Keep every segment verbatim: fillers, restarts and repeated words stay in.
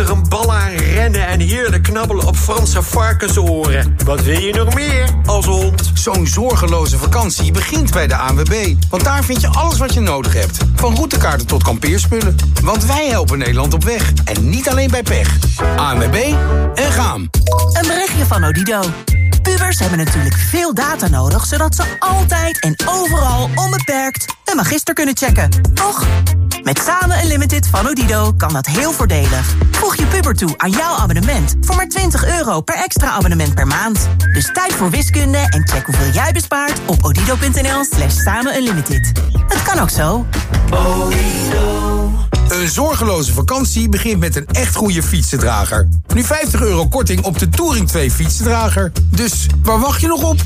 er een bal aan rennen en heerlijk knabbelen op Franse varkensoren. Wat wil je nog meer als hond? Zo'n zorgeloze vakantie begint bij de A N W B. Want daar vind je alles wat je nodig hebt. Van routekaarten tot kampeerspullen. Want wij helpen Nederland op weg. En niet alleen bij pech. A N W B en gaan. Een berichtje van Odido. Pubers hebben natuurlijk veel data nodig, zodat ze altijd en overal onbeperkt een magister kunnen checken. Toch? Met Samen Unlimited van Odido kan dat heel voordelig. Voeg je puber toe aan jouw abonnement voor maar twintig euro per extra abonnement per maand. Dus tijd voor wiskunde en check hoeveel jij bespaart op odido.nl slash samen unlimited. Het kan ook zo. Odido. Een zorgeloze vakantie begint met een echt goede fietsendrager. Nu vijftig euro korting op de Touring twee fietsendrager. Dus waar wacht je nog op?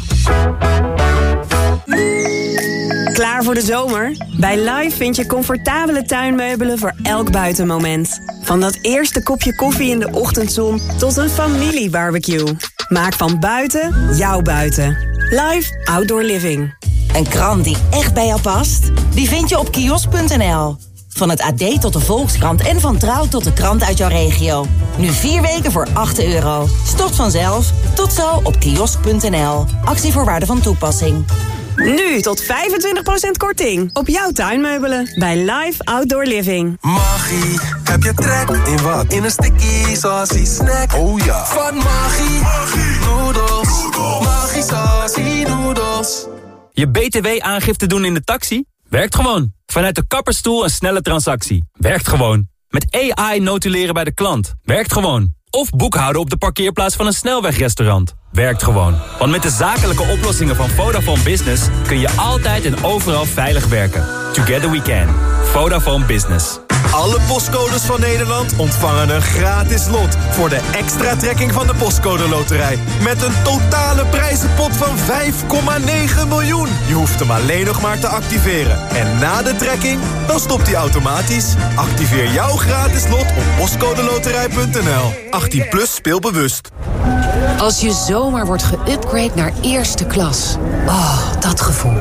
Klaar voor de zomer? Bij Live vind je comfortabele tuinmeubelen voor elk buitenmoment. Van dat eerste kopje koffie in de ochtendzon tot een familiebarbecue. Maak van buiten jouw buiten. Live Outdoor Living. Een krant die echt bij jou past? Die vind je op kiosk punt n l. Van het A D tot de Volkskrant en van Trouw tot de krant uit jouw regio. Nu vier weken voor acht euro. Stort vanzelf. Tot zo op kiosk punt n l. Actievoorwaarden van toepassing. Nu tot vijfentwintig procent korting op jouw tuinmeubelen bij Live Outdoor Living. Maggie, heb je trek in wat? In een sticky saucy snack. Oh ja. Van Maggie, Maggie. Noodles. Maggie saucy noodles. Je B T W-aangifte doen in de taxi? Werkt gewoon. Vanuit de kapperstoel een snelle transactie. Werkt gewoon. Met A I notuleren bij de klant. Werkt gewoon. Of boekhouden op de parkeerplaats van een snelwegrestaurant. Werkt gewoon. Want met de zakelijke oplossingen van Vodafone Business kun je altijd en overal veilig werken. Together we can. Vodafone Business. Alle postcodes van Nederland ontvangen een gratis lot voor de extra trekking van de Postcode Loterij. Met een totale prijzenpot van vijf komma negen miljoen. Je hoeft hem alleen nog maar te activeren. En na de trekking, dan stopt hij automatisch. Activeer jouw gratis lot op postcodeloterij punt n l. achttien plus, speel bewust. Als je zomaar wordt geüpgrade naar eerste klas. Oh, dat gevoel.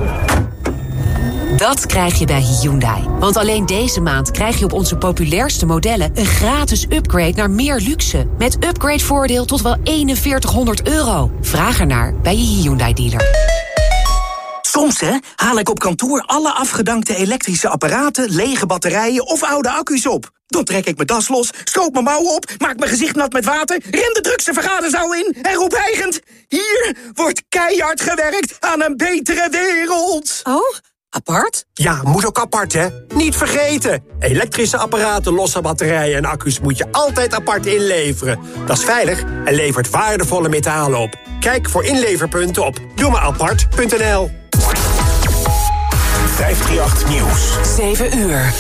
Dat krijg je bij Hyundai. Want alleen deze maand krijg je op onze populairste modellen een gratis upgrade naar meer luxe. Met upgradevoordeel tot wel eenenveertighonderd euro. Vraag ernaar bij je Hyundai-dealer. Soms hè, haal ik op kantoor alle afgedankte elektrische apparaten, lege batterijen of oude accu's op. Dan trek ik mijn das los, stroop mijn mouwen op, maak mijn gezicht nat met water, ren de drukste vergaderzaal in en roep hijgend: hier wordt keihard gewerkt aan een betere wereld. Oh? Apart? Ja, moet ook apart, hè? Niet vergeten. Elektrische apparaten, losse batterijen en accu's moet je altijd apart inleveren. Dat is veilig en levert waardevolle metalen op. Kijk voor inleverpunten op doe maar apart punt n l. vijfhonderdachttien Nieuws. zeven uur.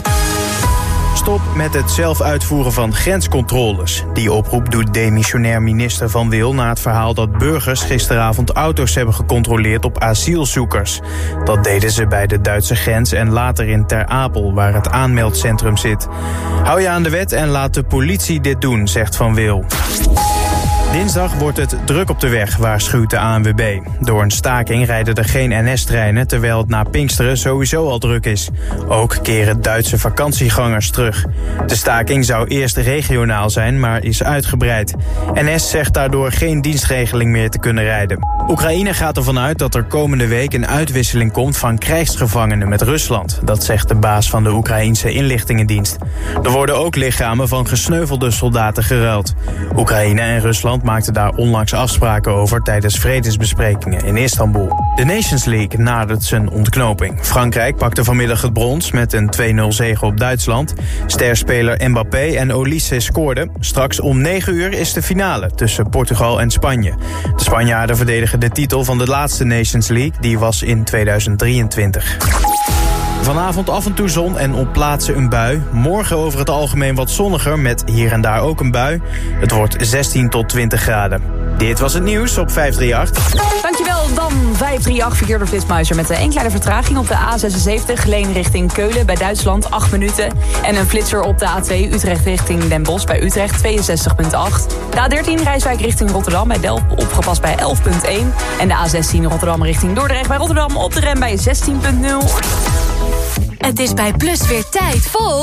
Stop met het zelf uitvoeren van grenscontroles. Die oproep doet demissionair minister Van Wil na het verhaal dat burgers gisteravond auto's hebben gecontroleerd op asielzoekers. Dat deden ze bij de Duitse grens en later in Ter Apel, waar het aanmeldcentrum zit. Hou je aan de wet en laat de politie dit doen, zegt Van Wil. Dinsdag wordt het druk op de weg, waarschuwt de A N W B. Door een staking rijden er geen N S-treinen, terwijl het na Pinksteren sowieso al druk is. Ook keren Duitse vakantiegangers terug. De staking zou eerst regionaal zijn, maar is uitgebreid. N S zegt daardoor geen dienstregeling meer te kunnen rijden. Oekraïne gaat ervan uit dat er komende week een uitwisseling komt van krijgsgevangenen met Rusland. Dat zegt de baas van de Oekraïense inlichtingendienst. Er worden ook lichamen van gesneuvelde soldaten geruild. Oekraïne en Rusland maakten daar onlangs afspraken over tijdens vredesbesprekingen in Istanbul. De Nations League nadert zijn ontknoping. Frankrijk pakte vanmiddag het brons met een twee nul zege op Duitsland. Sterspeler Mbappé en Olise scoorden. Straks om negen uur is de finale tussen Portugal en Spanje. De Spanjaarden verdedigen de titel van de laatste Nations League. Die was in tweeduizend drieëntwintig. Vanavond af en toe zon en op plaatsen een bui. Morgen over het algemeen wat zonniger met hier en daar ook een bui. Het wordt zestien tot twintig graden. Dit was het nieuws op vijfhonderdachttien. Dankjewel, dan vijfhonderdachttien verkeer door Flitsmeister met een kleine vertraging op de A zesenzeventig, Leen richting Keulen bij Duitsland, acht minuten. En een flitser op de A twee Utrecht richting Den Bosch bij Utrecht, tweeënzestig komma acht. De A dertien Rijswijk richting Rotterdam bij Delft opgepast bij elf komma één. En de A zestien Rotterdam richting Dordrecht bij Rotterdam op de rem bij zestien komma nul. Het is bij Plus weer tijd voor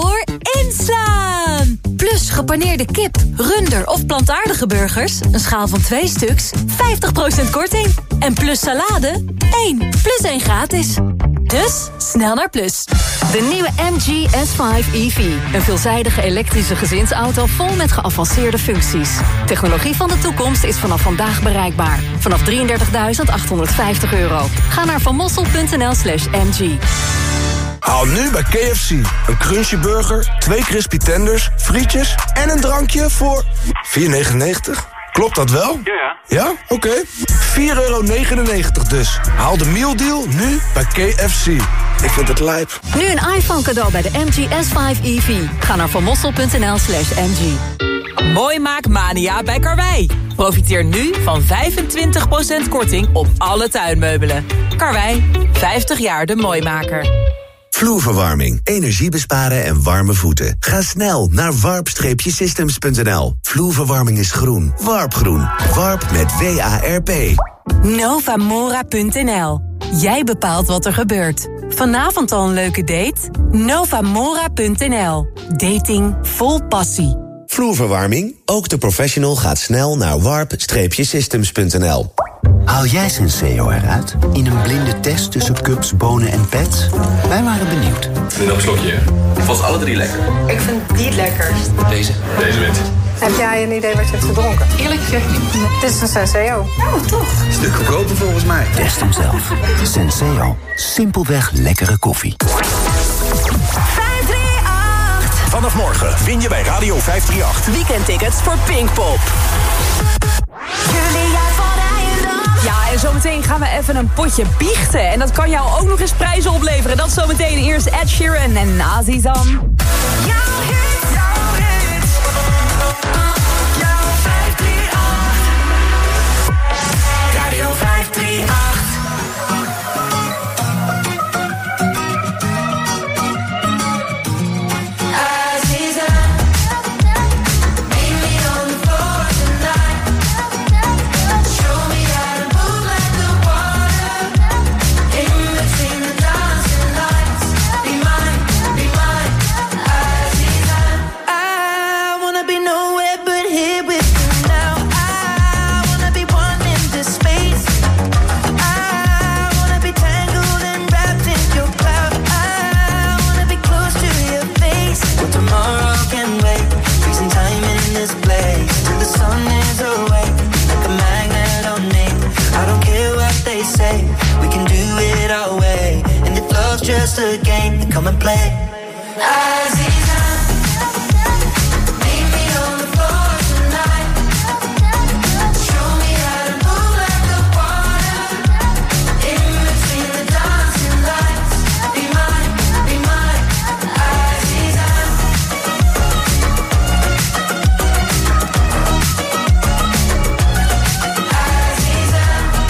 inslaan! Plus gepaneerde kip, runder of plantaardige burgers, een schaal van twee stuks, vijftig procent korting. En Plus salade, één plus één gratis. Dus snel naar Plus. De nieuwe M G S vijf E V. Een veelzijdige elektrische gezinsauto vol met geavanceerde functies. Technologie van de toekomst is vanaf vandaag bereikbaar. Vanaf drieëndertigduizend achthonderdvijftig euro. Ga naar vanmossel.nl slash mg. Haal nu bij K F C een crunchy burger, twee crispy tenders, frietjes en een drankje voor vier negenennegentig. Klopt dat wel? Ja, ja. Ja? Oké. Okay. vier euro negenennegentig dus. Haal de mealdeal nu bij K F C. Ik vind het lijp. Nu een iPhone cadeau bij de M G S vijf E V. Ga naar vanmossel.nl slash mg. Mooi maak mania bij Karwei. Profiteer nu van vijfentwintig procent korting op alle tuinmeubelen. Karwei, vijftig jaar de mooimaker. Vloerverwarming, energie besparen en warme voeten. Ga snel naar warp systems punt n l. Vloerverwarming is groen. Warpgroen. Warp met W A R P. Novamora punt n l. Jij bepaalt wat er gebeurt. Vanavond al een leuke date? Novamora punt n l. Dating vol passie. Vloerverwarming? Ook de professional gaat snel naar warp systems punt n l. Haal jij Senseo eruit? In een blinde test tussen cups, bonen en pets? Wij waren benieuwd. Ik vind nog een slokje. Ik vond ze alle drie lekker. Ik vind die het lekkerst. Deze? Deze wint. Heb jij een idee wat je hebt gedronken? Eerlijk gezegd niet. Dit is een Senseo. Oh, toch? Stuk goedkoper volgens mij. Test hem zelf. Senseo. Simpelweg lekkere koffie. Vanaf morgen win je bij Radio vijfhonderdachtendertig. Weekendtickets voor Pinkpop. Ja, en zometeen gaan we even een potje biechten. En dat kan jou ook nog eens prijzen opleveren. Dat zometeen eerst Ed Sheeran en Azizam. Radio vijfhonderdachtendertig. Just a game, come and play. Aziza, meet me on the floor tonight. Show me how to move like the water. In between the dancing lights. Be mine, be mine, Aziza. Aziza.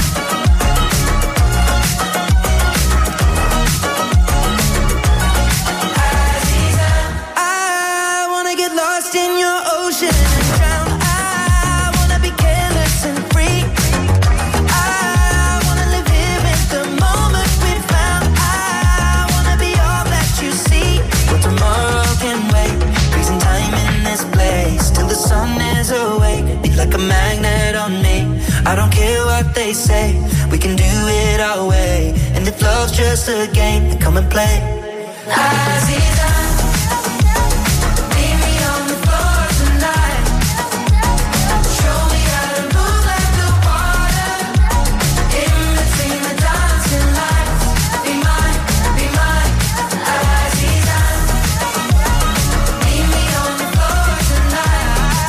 Like a magnet on me. I don't care what they say. We can do it our way. And if love's just a game, then come and play. Aziza, meet me on the floor tonight. Show me how to move like the water. In between the dancing lights. Be mine, be mine, Aziza. Meet me on the floor tonight.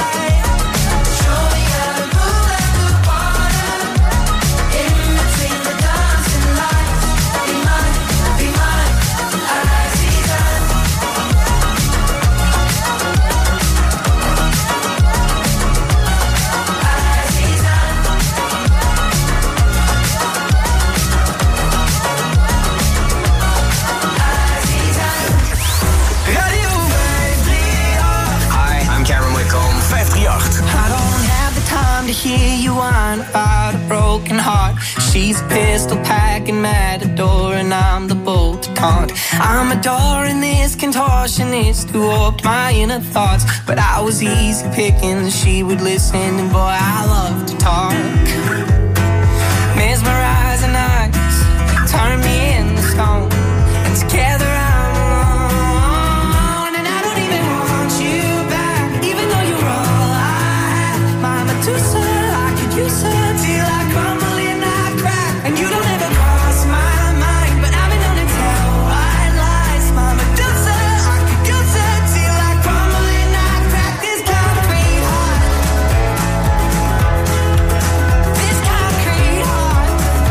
Hear you whine about a broken heart. She's a pistol packing matador and I'm the bolt to taunt. I'm I'm adoring this contortionist who warped my inner thoughts. But I was easy picking, she would listen, and boy, I love to talk. Mesmerizing eyes turn me into stone, and together I'm alone. And I don't even want you back, even though you're all I have. My Medusa, I could use her till I crumble and I crack. And you don't ever cross my mind, but I've been known to tell white lies. My Medusa, I could use her till I crumble and I crack. This concrete heart, this concrete heart.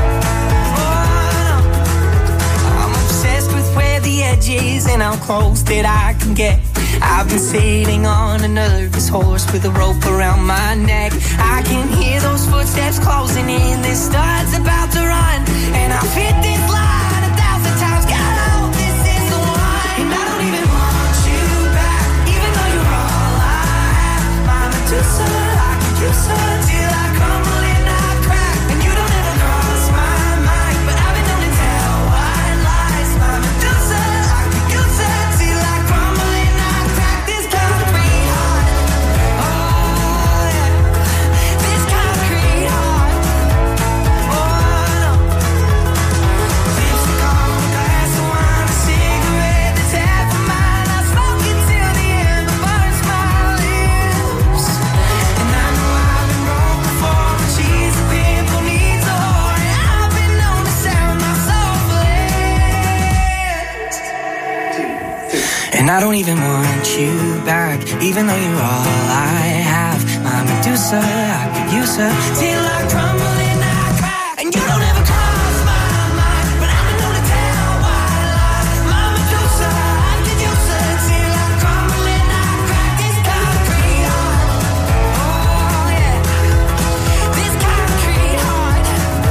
I'm obsessed with where the edge is and how close that I can get. I've been sitting on a nervous horse with a rope around my neck. I can hear those footsteps closing in. This star's about to run, and I've hit this line a thousand times. God, I hope this is the one. And I don't even want you back, even though you're all I have. My Medusa, I could use her till I crumble and I crack. And you don't ever cross my mind, but I've been known to tell white lies. My Medusa, I could use her till I crumble and I crack. This concrete heart, oh yeah, this concrete heart, oh no. Lipstick on a glass of wine, a cigarette that's half of mine. I smoke it till the end, but burns my lips. And I know I've been broke before, but she's a pimple, needs a whore. And I've been known to sell my soul for less. And I don't even want you back, even though you're all I have. My Medusa, I could use her till I crumble and I crack. And you don't ever cross my mind, but I've been known to tell white lies. My Medusa, I could use her till I crumble and I crack. This concrete heart, oh yeah, this concrete heart,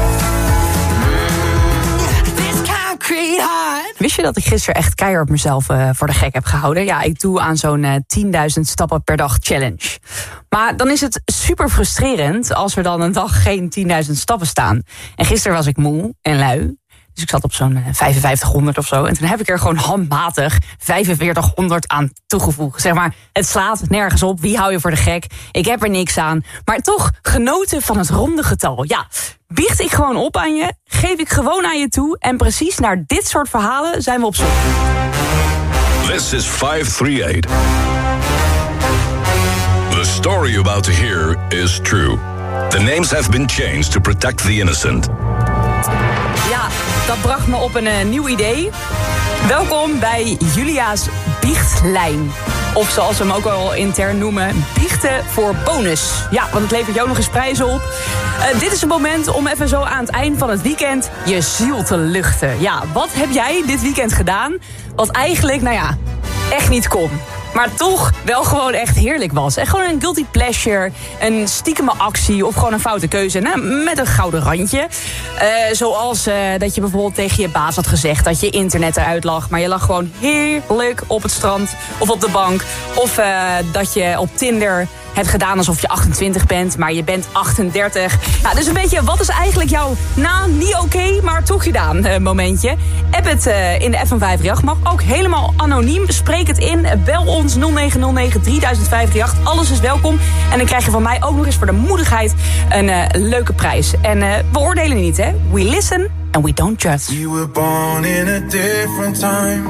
mm, this concrete heart. Wist je dat ik gisteren echt keihard mezelf uh, voor de gek heb gehouden? Ja, ik doe aan zo'n uh, tienduizend stappen per dag challenge. Maar dan is het super frustrerend als er dan een dag geen tienduizend stappen staan. En gisteren was ik moe en lui. Dus ik zat op zo'n uh, vijfenvijftighonderd of zo. En toen heb ik er gewoon handmatig vijfenveertighonderd aan toegevoegd. Zeg maar, het slaat nergens op. Wie hou je voor de gek? Ik heb er niks aan. Maar toch genoten van het ronde getal. Ja, biecht ik gewoon op aan je. Geef ik gewoon aan je toe. En precies naar dit soort verhalen zijn we op zoek. This is five three eight. The story you're about to hear is true. The names have been changed to protect the innocent. Ja, dat bracht me op een uh, nieuw idee. Welkom bij Julia's Biechtlijn. Of zoals we hem ook al intern noemen, biechten voor bonus. Ja, want het levert jou nog eens prijzen op. Uh, dit is een moment om even zo aan het eind van het weekend je ziel te luchten. Ja, wat heb jij dit weekend gedaan? Wat eigenlijk, nou ja, echt niet kon. Maar toch wel gewoon echt heerlijk was. En gewoon een guilty pleasure, een stiekeme actie of gewoon een foute keuze. Nou, met een gouden randje. Uh, zoals uh, dat je bijvoorbeeld tegen je baas had gezegd dat je internet eruit lag. Maar je lag gewoon heerlijk op het strand of op de bank. Of uh, dat je op Tinder hebt gedaan alsof je achtentwintig bent, maar je bent achtendertig. Ja, dus een beetje, wat is eigenlijk jouw, nou, niet oké, okay, maar toch gedaan uh, momentje. App het uh, in de app van vijf drie acht. Mag ook helemaal anoniem. Spreek het in. Bel ons nul negen nul negen drie duizend vijf drie acht. Alles is welkom. En dan krijg je van mij ook nog eens voor de moedigheid een uh, leuke prijs. En uh, we oordelen niet, hè. We listen and we don't judge. You were born in a different time.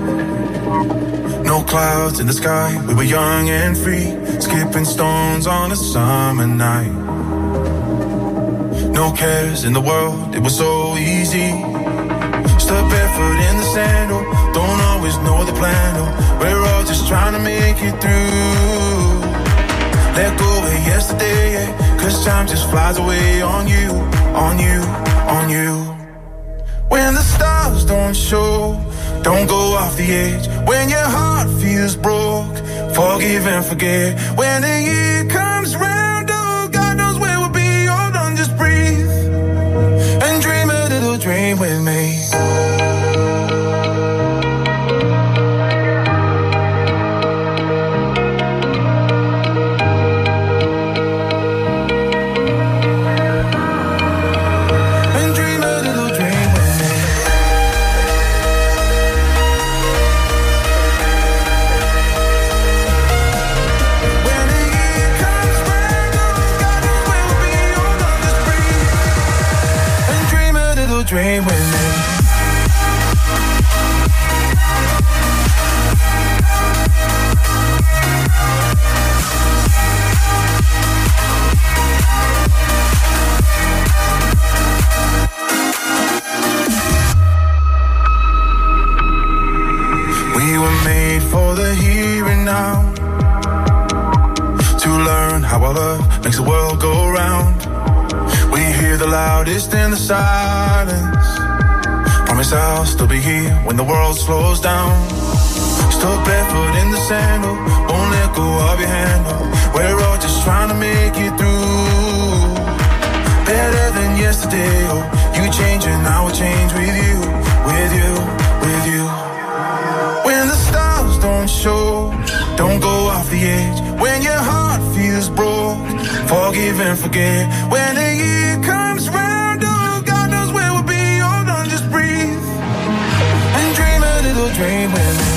No clouds in the sky, we were young and free, skipping stones on a summer night. No cares in the world, it was so easy. Step barefoot in the sandal, don't always know the plan, oh, we're all just trying to make it through. Let go of yesterday, yeah, cause time just flies away on you, on you, on you. When the stars don't show, don't go off the edge. When your heart feels broke, forgive and forget. When the year comes round, oh, God knows where we'll be. Oh, don't just breathe and dream a little dream with me. dream with me. We were made for the here and now, to learn how our love makes the world go round. We hear the loudest in the silence. Promise I'll still be here when the world slows down. Stuck barefoot in the sandal, won't let go of your handle. We're all just trying to make it through. Better than yesterday, oh, you change and I will change with you, with you, with you. When the stars don't show, don't go off the edge. When your heart feels broke, forgive and forget. When the year comes round, oh, God knows where we'll be. Hold on, just breathe and dream a little dream with me.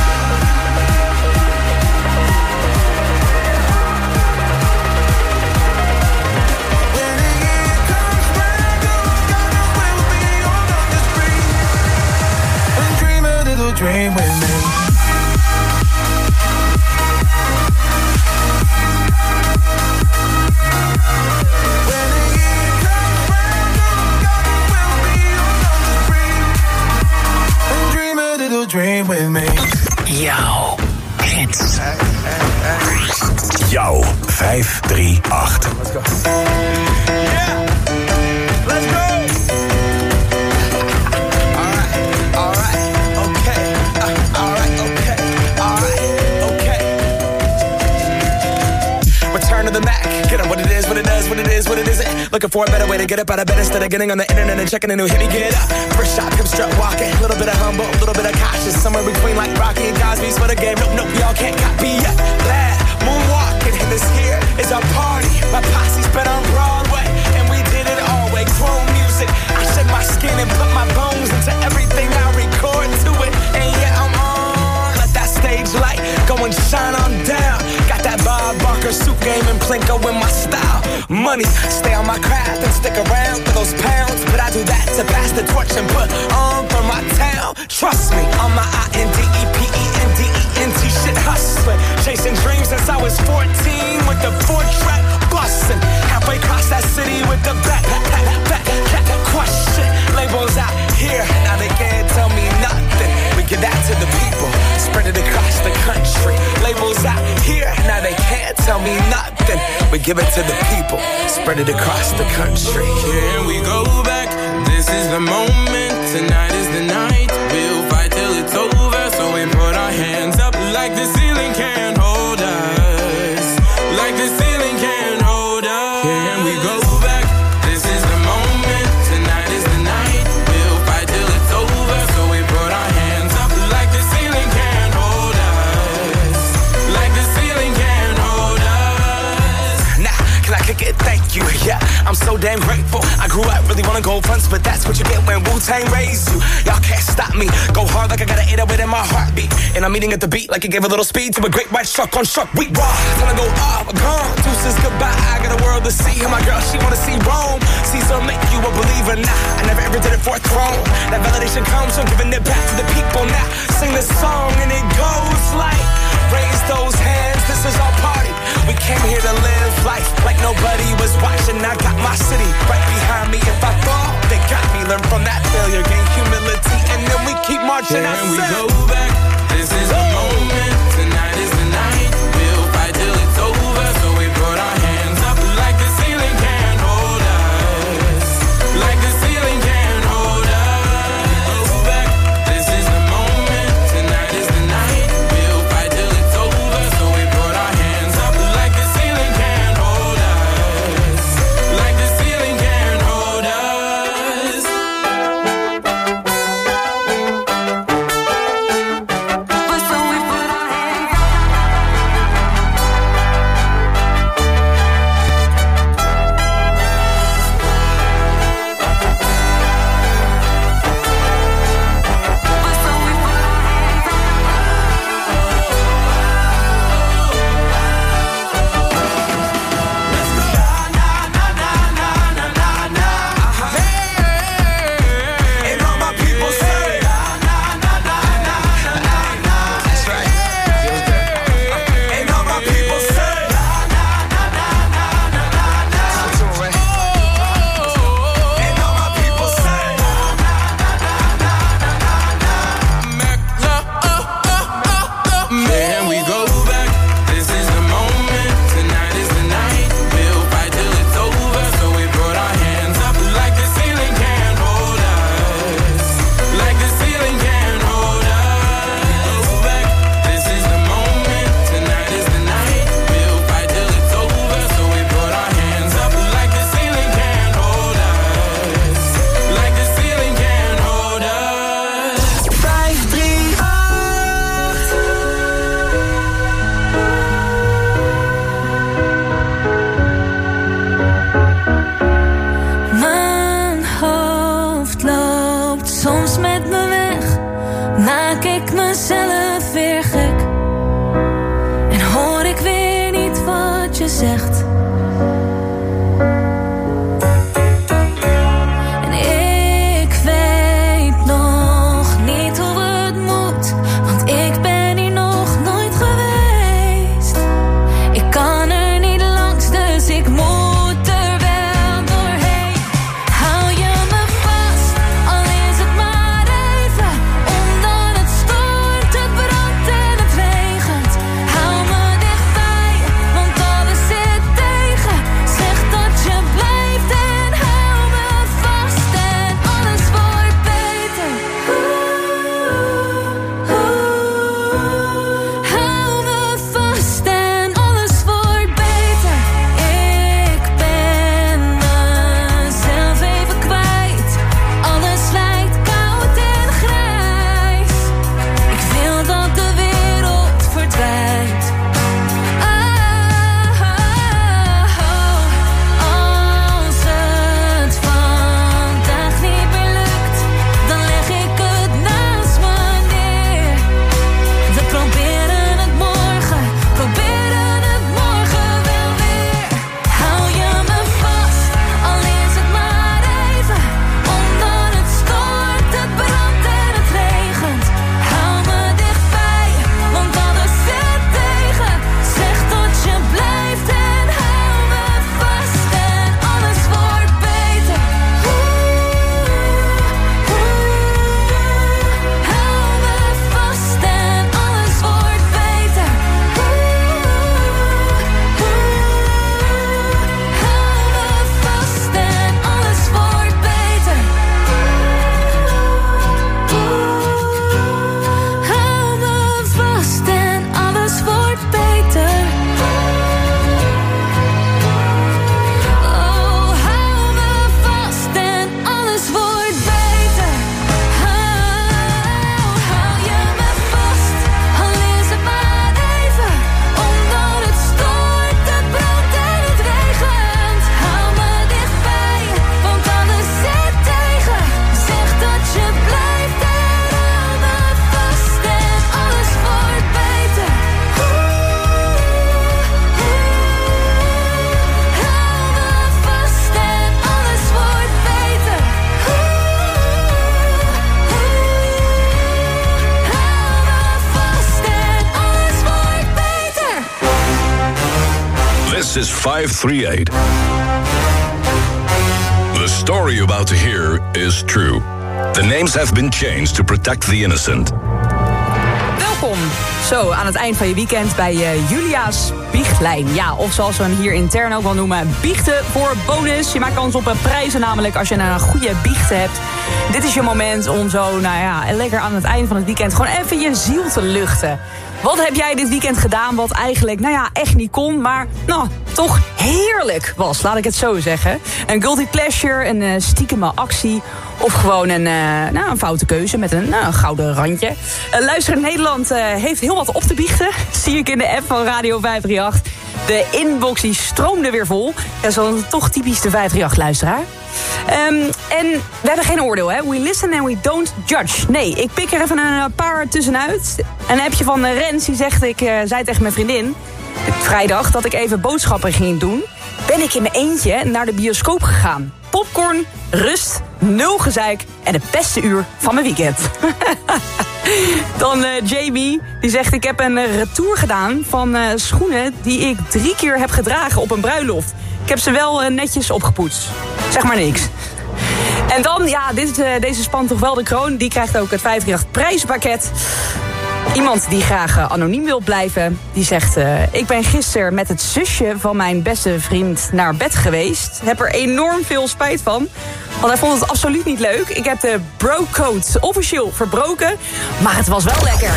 When the year comes round, oh, God knows where we'll be. Hold on, just breathe and dream a little dream with me. Dream with me. Jouw hits. Jouw vijf drie acht. Let's go. Yeah. Let's go. Alright, alright, okay. Uh, alright, okay. Alright, okay. Return to the Mac. Get on what it is, what it does, what it is, what it isn't. Looking for a better way to get up out of bed instead of getting on the internet and checking a new hit. Me get up. First shot, hip strut walking. A little bit of humble, a little bit of cautious. Somewhere between like Rocky and Cosby's for the game. Nope, nope, y'all can't copy yet. Glad moonwalking, and this here is our party. My posse's been on Broadway, and we did it all way. Chrome music. I shed my skin and put my bones into everything I record to it. And yeah, I'm on. Let that stage light go and shine on down. Got that Bob Barker suit game and Plinko in my style. Money, stay on my craft and stick around for those pounds. But I do that to pass the torch and put on for my town. Trust me, on my I N D E P E N D E N T shit hustling. Chasing dreams since I was fourteen with the four-track bustin'. Halfway across that city with the back, back, back, back, question. Labels out here, now they can't tell me nothing. We give that to the people, spread it across the country. Labels out here, now they can't tell me nothing. We give it to the people, spread it across the country. Here we go back, this is the moment. Tonight is the night, we'll fight till it's over. So we put our hands up like the ceiling can't hold us. Like the ceiling can't hold us. Here we go back, this is the moment. Tonight is the night, we'll fight till it's over. So we put our hands up like the ceiling can't hold us. Like the ceiling can't hold us. Nah, can I kick it? Thank you, yeah. I'm so damn grateful. I grew up really wanna go fronts, but that's what you get when Wu-Tang raised you. Y'all can't stop me. Go hard like I got an eight oh eight in my heartbeat. And I'm eating at the beat like it gave a little speed to a great white shark on shark. We raw. Wanna go off, gone. Deuces goodbye. I got a world to see. And my girl, she wanna see Rome. Caesar make you a believer. Nah, I never ever did it for a throne. That validation comes from giving it back to the people. Now sing this song and it goes like, raise those hands. This is our party. We came here to live life like nobody was watching. I got my city right behind me. If I fall, they got me. Learn from that failure, gain humility, and then we keep marching. Can we go back? This is the moment. Tonight is the night. We'll fight till it's over. So we put our hands up like the ceiling can't hold us. Like the ceiling can't hold us. Go back. This is the moment. Tonight is the night. We'll fight till it's over. So we put our hands up like the ceiling can't hold us. Like the ceiling can't hold us. wat je zegt. En ik weet nog niet hoe het moet, want ik ben hier nog nooit geweest. Ik kan er niet langs, dus ik moet er wel doorheen. Hou je me vast, al is het maar even, omdat het stormt, het brandt en het regent. Hou me dichtbij, want alles zit tegen. Zeg dat je blijft en hou me vast en alles wordt beter. Hou me vast en alles wordt beter. Ik ben mezelf even kwijt. Alles lijkt koud en grijs. Ik wil dat de wereld verdwijnt. Als het vandaag niet meer lukt, dan leg ik het naast me neer. We proberen het morgen, proberen het morgen wel weer. Hou je me vast, al is het maar even, omdat het stormt, het brandt en het regent. Hou me dichtbij, want alles zit tegen. Zeg dat je blijft en hou me vast en alles wordt beter. Hou me vast en alles wordt beter. Hou me vast en alles wordt beter. Hou me vast en alles wordt beter. Oh, hou me vast en alles wordt beter. Hou, hou je me vast, al is het maar even, omdat het stormt, het brandt en het regent. Hou me dichtbij, want alles zit tegen. Zeg dat je blijft en hou me vast en alles wordt beter. Hou me vast en alles wordt beter. Hou me vast en alles wordt beter. This is five three eight. The story you're about to hear is true. The names have been changed to protect the innocent. Welkom, zo aan het eind van je weekend bij uh, Julia's Biechtlijn. Ja, of zoals we hem hier intern ook wel noemen, biechten voor bonus. Je maakt kans op uh, prijzen namelijk als je een goede biecht hebt. Dit is je moment om zo, nou ja, lekker aan het eind van het weekend gewoon even je ziel te luchten. Wat heb jij dit weekend gedaan wat eigenlijk, nou ja, echt niet kon, maar nou, toch heerlijk was, laat ik het zo zeggen. Een guilty pleasure, een uh, stiekeme actie of gewoon een, uh, nou, een foute keuze met een nou, gouden randje. Uh, Luister in Nederland uh, heeft heel wat op te biechten, zie ik in de app van Radio vijf drie acht. De inbox die stroomde weer vol. Dat is dan toch typisch de vijf drie acht-luisteraar. Um, en we hebben geen oordeel, hè. We listen and we don't judge. Nee, ik pik er even een paar tussenuit. Een appje van Rens, die zegt, ik uh, zei tegen mijn vriendin vrijdag dat ik even boodschappen ging doen. Ben ik in mijn eentje naar de bioscoop gegaan. Popcorn, rust, nul gezeik en het beste uur van mijn weekend. Dan uh, Jamie, die zegt, ik heb een uh, retour gedaan van uh, schoenen die ik drie keer heb gedragen op een bruiloft. Ik heb ze wel uh, netjes opgepoetst. Zeg maar niks. En dan, ja, dit, uh, deze spant toch wel de kroon. Die krijgt ook het vijf drie acht prijzenpakket. Iemand die graag uh, anoniem wil blijven, die zegt, uh, ik ben gisteren met het zusje van mijn beste vriend naar bed geweest. Heb er enorm veel spijt van, want hij vond het absoluut niet leuk. Ik heb de bro-code officieel verbroken, maar het was wel lekker.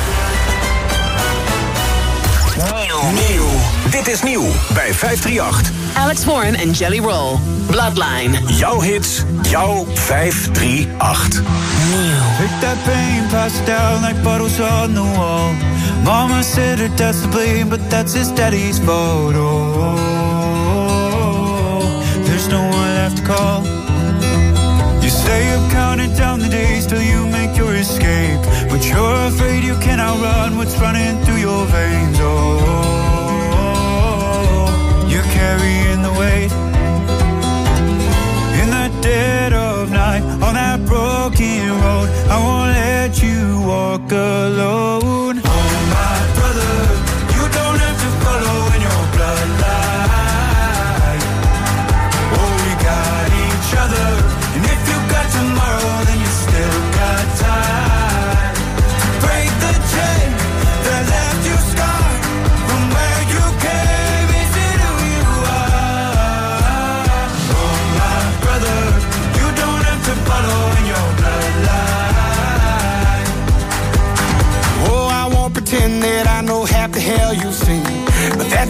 Nieuw. Nieuw. Dit is nieuw bij vijf drie acht. Alex Warren en Jelly Roll. Bloodline. Jouw hits, jouw vijf drie acht. Nieuw. Pick that pain, pass it down like bottles on the wall. Mama said her dad's to blame, but that's his daddy's photo. There's no one left to call. You stay up counting down the days till you make your escape, but you're afraid you can't outrun what's running through your veins. Oh,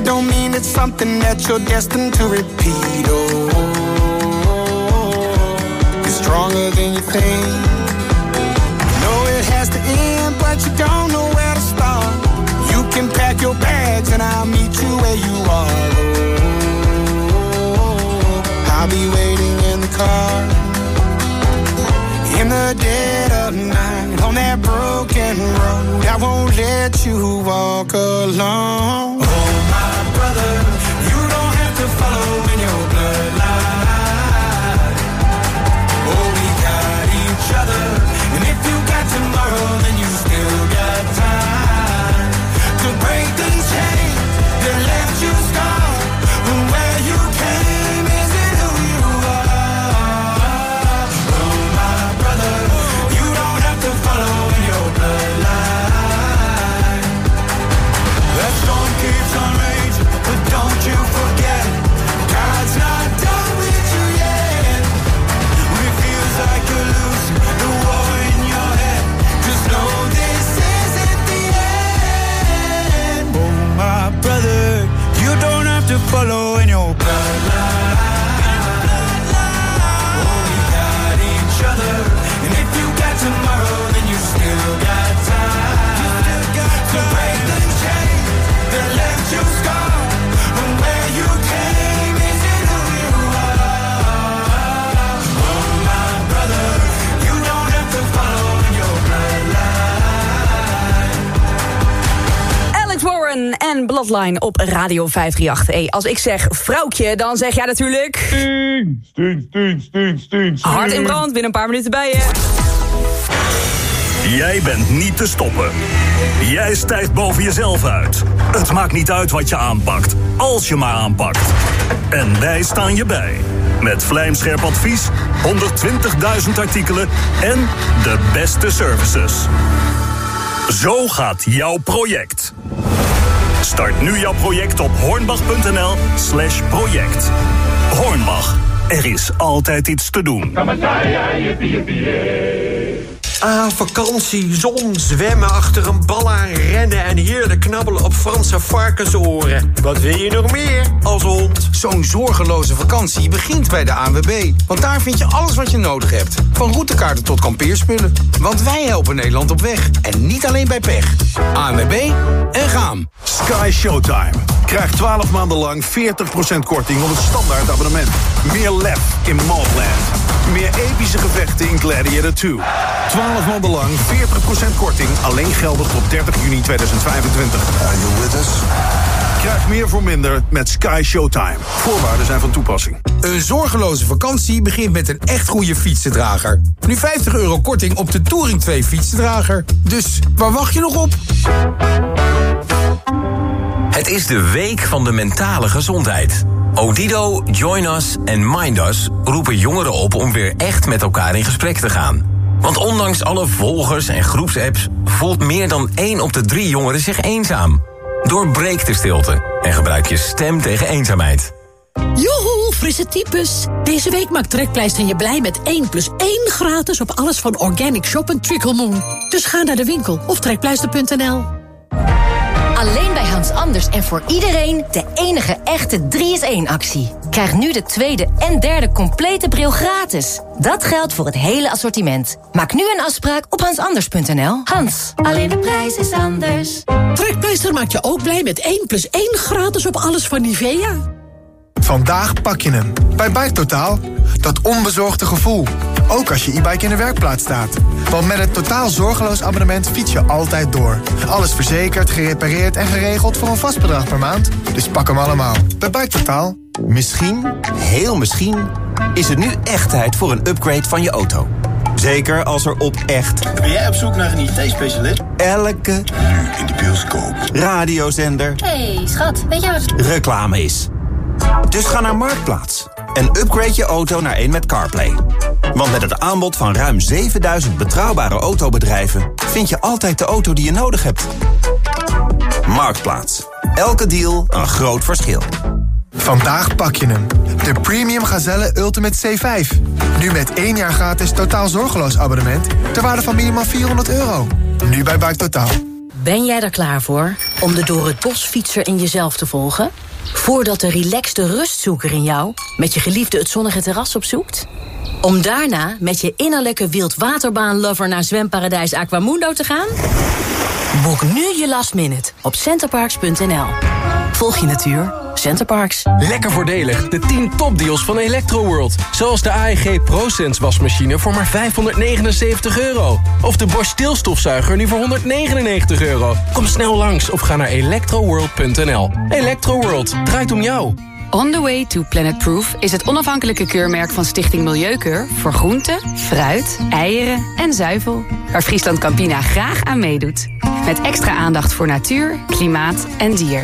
don't mean it's something that you're destined to repeat. Oh, it's stronger than you think. You know it has to end, but you don't know where to start. You can pack your bags and I'll meet you where you are. Oh, I'll be waiting in the car. In the dead of night, on that broken road, I won't let you walk alone. Oh, my brother, you don't have to follow in your bloodline. Oh, we got each other, and if you got tomorrow, then you still got time to break the chain that left you scarred. Where you came isn't who you are. Oh, my brother, you don't have to follow in your bloodline. That storm keeps on raging, but don't you forget, God's not done with you yet. When it feels like you're losing the war in your head, just know this isn't the end. Oh, my brother, you don't have to follow in your bloodline. Oh, we got each other, and if you got tomorrow, then you still got time to break the chain that left you scarred. From where you came isn't who you are. Oh, my brother, you don't have to follow in your bloodline. Alex Warren en Bloodline op Radio vijf drie acht. Hey, als ik zeg vrouwtje, dan zeg jij natuurlijk... Steen, steen, steen, steen, steen. Hard in brand, binnen een paar minuten bij je. Jij bent niet te stoppen. Jij stijgt boven jezelf uit. Het maakt niet uit wat je aanpakt, als je maar aanpakt. En wij staan je bij. Met vlijmscherp advies, honderdtwintigduizend artikelen en de beste services. Zo gaat jouw project. Start nu jouw project op hornbach.nl slash project. Hornbach, er is altijd iets te doen. Ah, vakantie, zon, zwemmen, achter een bal aan rennen... en heerlijk knabbelen op Franse varkensoren. Wat wil je nog meer als hond? Zo'n zorgeloze vakantie begint bij de A N W B. Want daar vind je alles wat je nodig hebt. Van routekaarten tot kampeerspullen. Want wij helpen Nederland op weg. En niet alleen bij pech. A N W B en gaan. Sky Showtime. Krijg twaalf maanden lang veertig procent korting op het standaard abonnement. Meer lef in Mobland. Meer epische gevechten in Gladiator twee. twaalf maanden lang veertig procent korting. Alleen geldig tot dertig juni tweeduizend vijfentwintig. Are you with us? Krijg meer voor minder met Sky Showtime. Voorwaarden zijn van toepassing. Een zorgeloze vakantie begint met een echt goede fietsendrager. Nu vijftig euro korting op de Touring twee fietsendrager. Dus waar wacht je nog op? Het is de week van de mentale gezondheid. Odido, Join Us en Mind Us roepen jongeren op om weer echt met elkaar in gesprek te gaan. Want ondanks alle volgers en groepsapps voelt meer dan één op de drie jongeren zich eenzaam. Doorbreek de stilte en gebruik je stem tegen eenzaamheid. Joehoe, frisse types. Deze week maakt Trekpleister je blij met één plus één gratis op alles van Organic Shop en Trickle Moon. Dus ga naar de winkel of trekpleister punt n l. Alleen bij Hans Anders en voor iedereen de enige echte drie is één actie. Krijg nu de tweede en derde complete bril gratis. Dat geldt voor het hele assortiment. Maak nu een afspraak op hans anders punt n l. Hans, alleen de prijs is anders. Trekpleister maakt je ook blij met één plus één gratis op alles van Nivea. Vandaag pak je hem. Bij Bike Totaal. Dat onbezorgde gevoel. Ook als je e-bike in de werkplaats staat. Want met het totaal zorgeloos abonnement fiets je altijd door. Alles verzekerd, gerepareerd en geregeld voor een vast bedrag per maand. Dus pak hem allemaal. Bij Bike Totaal. Misschien, heel misschien, is het nu echt tijd voor een upgrade van je auto. Zeker als er op echt... Ben jij op zoek naar een I T-specialist? Elke... Nu in de bioscoop. Radiozender... Hey, schat, weet je wat... reclame is. Dus ga naar Marktplaats en upgrade je auto naar een met CarPlay. Want met het aanbod van ruim zevenduizend betrouwbare autobedrijven... vind je altijd de auto die je nodig hebt. Marktplaats. Elke deal een groot verschil. Vandaag pak je hem. De Premium Gazelle Ultimate C vijf. Nu met één jaar gratis totaal zorgeloos abonnement... ter waarde van minimaal vierhonderd euro. Nu bij Bike Totaal. Ben jij er klaar voor om de door het bos fietser in jezelf te volgen? Voordat de relaxte rustzoeker in jou met je geliefde het zonnige terras opzoekt? Om daarna met je innerlijke wildwaterbaan-lover naar zwemparadijs Aquamundo te gaan? Boek nu je last minute op centerparks punt n l. Volg je natuur. Centerparks. Lekker voordelig, de tien topdeals van Electroworld. Zoals de A E G ProSense wasmachine voor maar vijfhonderdnegenenzeventig euro. Of de Bosch stilstofzuiger nu voor honderdnegenennegentig euro. Kom snel langs of ga naar electroworld punt n l. Electroworld, draait om jou. On the Way to Planet Proof is het onafhankelijke keurmerk van Stichting Milieukeur voor groenten, fruit, eieren en zuivel, waar Friesland Campina graag aan meedoet. Met extra aandacht voor natuur, klimaat en dier.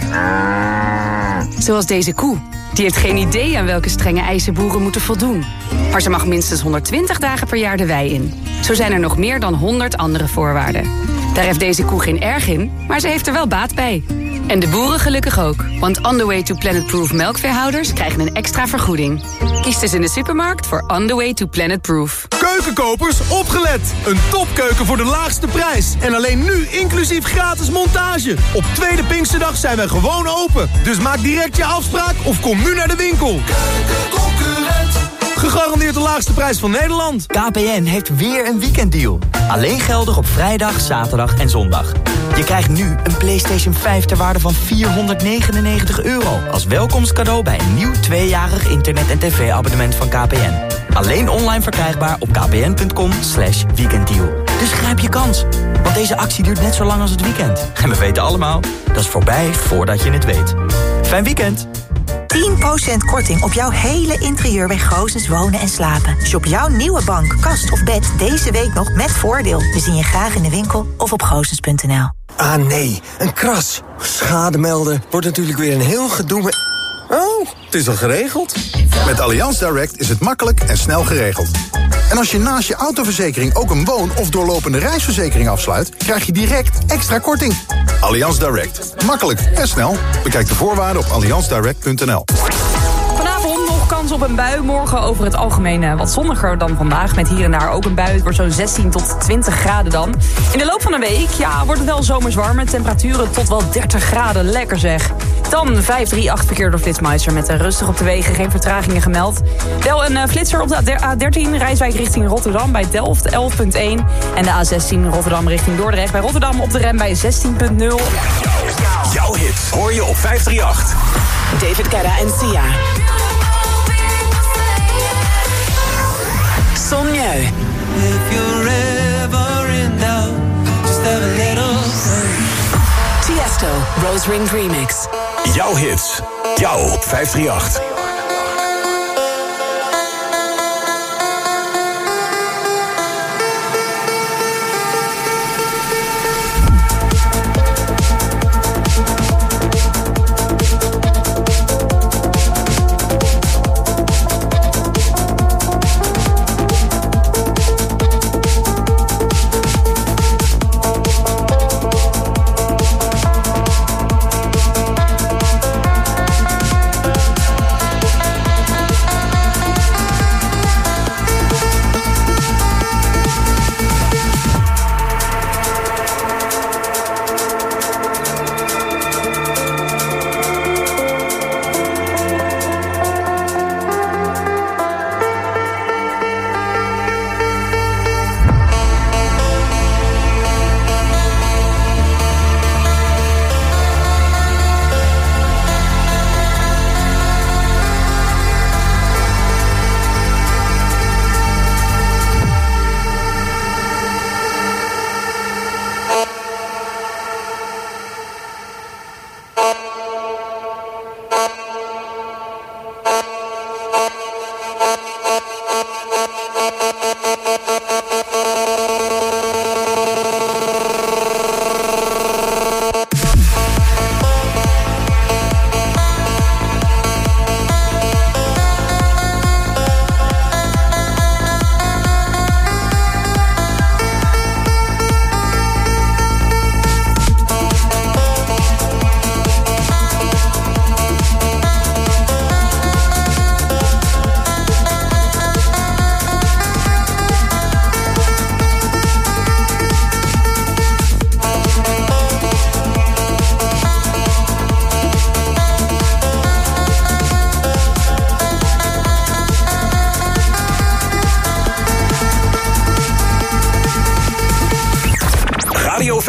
Zoals deze koe. Die heeft geen idee aan welke strenge eisen boeren moeten voldoen. Maar ze mag minstens honderdtwintig dagen per jaar de wei in. Zo zijn er nog meer dan honderd andere voorwaarden. Daar heeft deze koe geen erg in, maar ze heeft er wel baat bij. En de boeren gelukkig ook. Want On the Way to Planet Proof melkveehouders krijgen een extra vergoeding. Kies dus in de supermarkt voor On the Way to Planet Proof. Keukenkopers, opgelet! Een topkeuken voor de laagste prijs. En alleen nu inclusief gratis montage. Op tweede Pinksterdag zijn wij gewoon open. Dus maak direct je afspraak of kom nu naar de winkel. Keukenconcurrent. Gegarandeerd de laagste prijs van Nederland. K P N heeft weer een weekenddeal. Alleen geldig op vrijdag, zaterdag en zondag. Je krijgt nu een PlayStation vijf ter waarde van vierhonderdnegenennegentig euro... als welkomstcadeau bij een nieuw tweejarig internet- en tv-abonnement van K P N. Alleen online verkrijgbaar op kpn punt com slash weekenddeal. Dus grijp je kans, want deze actie duurt net zo lang als het weekend. En we weten allemaal, dat is voorbij voordat je het weet. Fijn weekend! tien procent korting op jouw hele interieur bij Goosens Wonen en Slapen. Shop jouw nieuwe bank, kast of bed deze week nog met voordeel. We zien je graag in de winkel of op goosens punt n l. Ah nee, een kras. Schade melden wordt natuurlijk weer een heel gedoe met... Oh, het is al geregeld. Met Allianz Direct is het makkelijk en snel geregeld. En als je naast je autoverzekering ook een woon- of doorlopende reisverzekering afsluit, krijg je direct extra korting. Allianz Direct. Makkelijk en snel. Bekijk de voorwaarden op allianz direct punt n l. Vanavond nog kans op een bui. Morgen over het algemeen wat zonniger dan vandaag. Met hier en daar ook een bui. Het wordt zo'n zestien tot twintig graden dan. In de loop van de week ja, wordt het wel zomers warm. Met temperaturen tot wel dertig graden. Lekker zeg. Dan vijf drie acht verkeer door Flitsmeister. Met uh, rustig op de wegen. Geen vertragingen gemeld. Wel een uh, flitser op de A dertien. Rijswijk richting Rotterdam bij Delft elf komma één. En de A zestien Rotterdam richting Dordrecht. Bij Rotterdam op de rem bij zestien komma nul. Jouw hit hoor je op vijf drie acht. David Guetta en Sia. Son Mieu. If you're ever in doubt, just have a little Tiesto, Rose Ring Remix. Jouw hits, jou op vijf drie acht.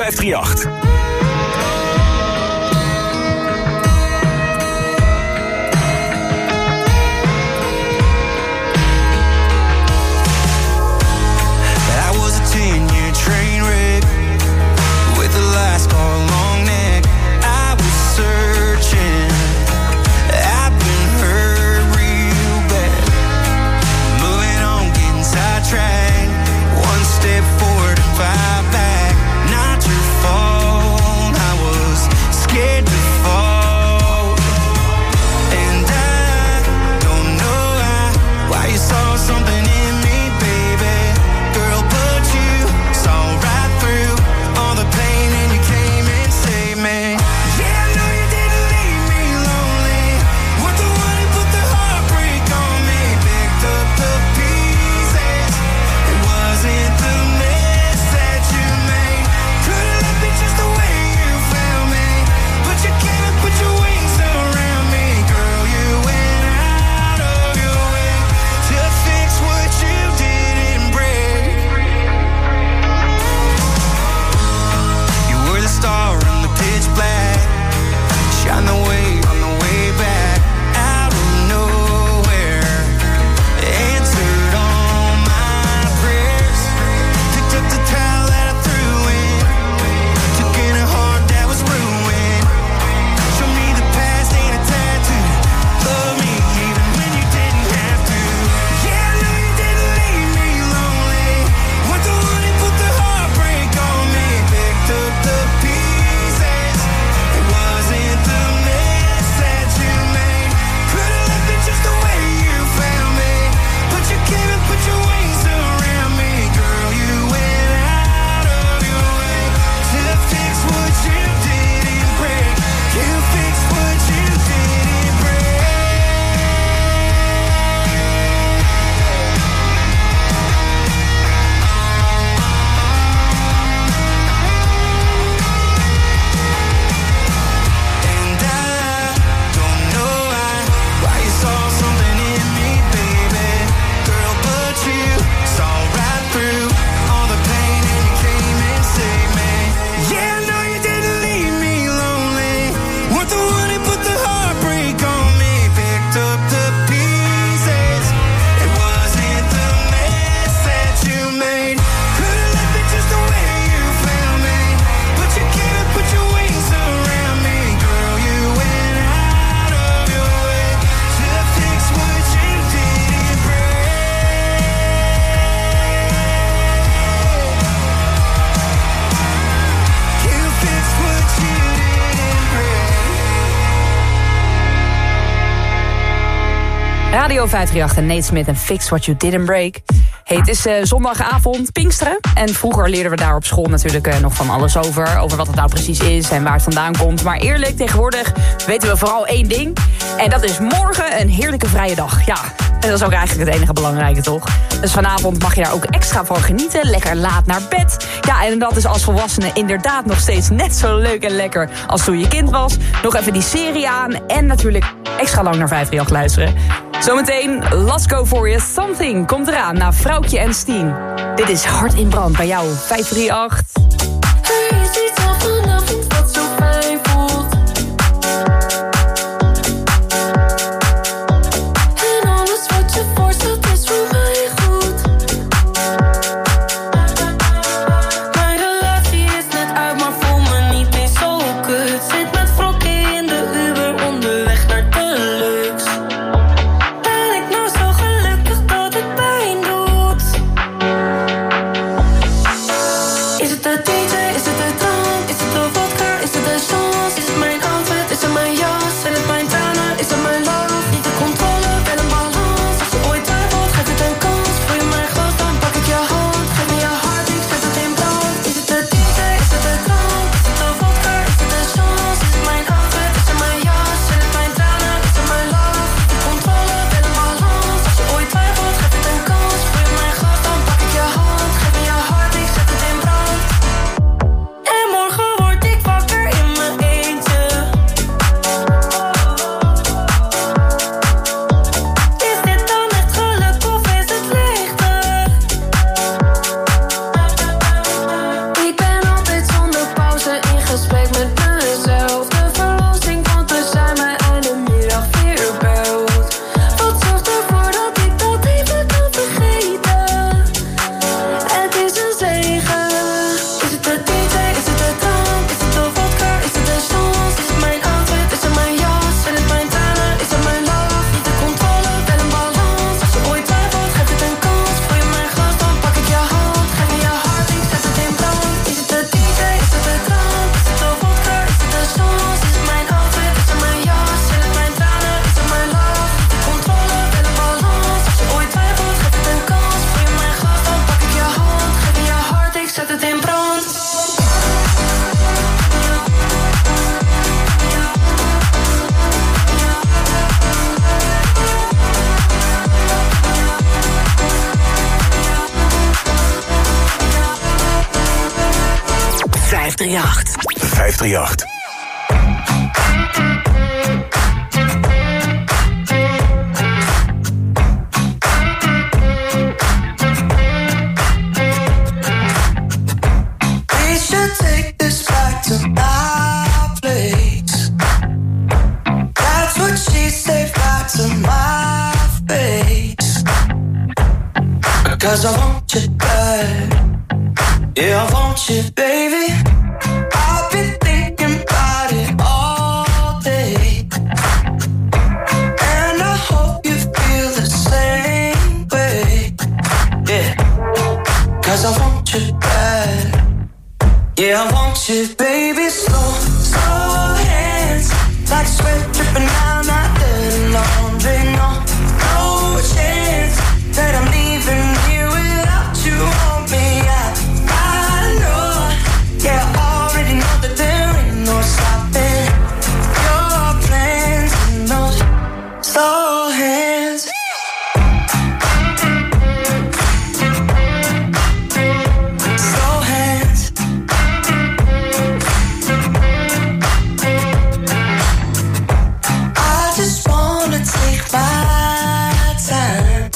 vijf drie acht. Radio vijf drie acht en Nate Smith en Fix What You Didn't Break. Hey, het is uh, zondagavond, Pinksteren. En vroeger leerden we daar op school natuurlijk uh, nog van alles over. Over wat het nou precies is en waar het vandaan komt. Maar eerlijk, tegenwoordig weten we vooral één ding. En dat is morgen een heerlijke vrije dag. Ja, en dat is ook eigenlijk het enige belangrijke, toch? Dus vanavond mag je daar ook extra van genieten. Lekker laat naar bed. Ja, en dat is als volwassene inderdaad nog steeds net zo leuk en lekker als toen je kind was. Nog even die serie aan en natuurlijk extra lang naar vijf drie acht luisteren. Zometeen, Let's Go For You. Something komt eraan na Vrouwtje en Steen. Dit is Hart in Brand bij jou, vijf drie acht. Er is iets al vanavond wat zo fijn voelt. En alles wat je voorstelt is voor mij goed. Mijn relatie is net uit, maar voel me niet eens zo kut. Zit met wrokken in de Uber onderweg naar Deluxe. Ben ik nou zo gelukkig dat het pijn doet? Is het de vijf drie acht. We should take this back to my place. That's what she said back to my face. Cause I want you bad. Yeah, I want you, baby. I've been thinking about it all day. And I hope you feel the same way. Yeah, cause I want you bad. Yeah, I want you, baby. Slow, slow hands. Like sweat dripping down my dirty laundry. No, no chance that I'm leaving here without you on me. I, I know, yeah, I already know that there ain't no stopping your plans and those slow hands. Slow hands. I just wanna take my time.